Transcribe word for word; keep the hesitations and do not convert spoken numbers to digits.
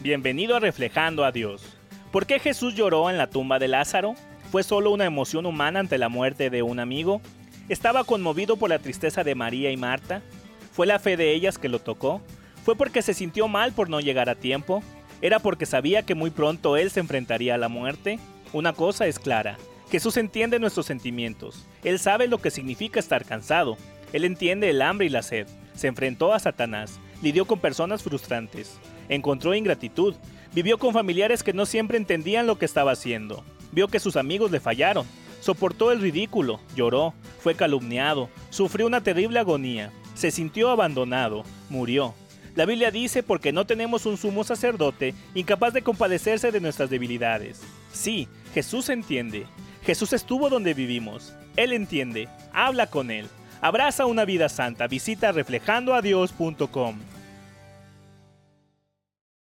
Bienvenido a Reflejando a Dios. ¿Por qué Jesús lloró en la tumba de Lázaro? ¿Fue solo una emoción humana ante la muerte de un amigo? ¿Estaba conmovido por la tristeza de María y Marta? ¿Fue la fe de ellas que lo tocó? ¿Fue porque se sintió mal por no llegar a tiempo? ¿Era porque sabía que muy pronto él se enfrentaría a la muerte? Una cosa es clara: Jesús entiende nuestros sentimientos. Él sabe lo que significa estar cansado. Él entiende el hambre y la sed. Se enfrentó a Satanás. Lidió con personas frustrantes. Encontró ingratitud. Vivió con familiares que no siempre entendían lo que estaba haciendo. Vio que sus amigos le fallaron. Soportó el ridículo. Lloró. Fue calumniado. Sufrió una terrible agonía. Se sintió abandonado. Murió. La Biblia dice: porque no tenemos un sumo sacerdote incapaz de compadecerse de nuestras debilidades. Sí, Jesús entiende. Jesús estuvo donde vivimos. Él entiende. Habla con Él. Abraza una vida santa. Visita reflejando a dios punto com.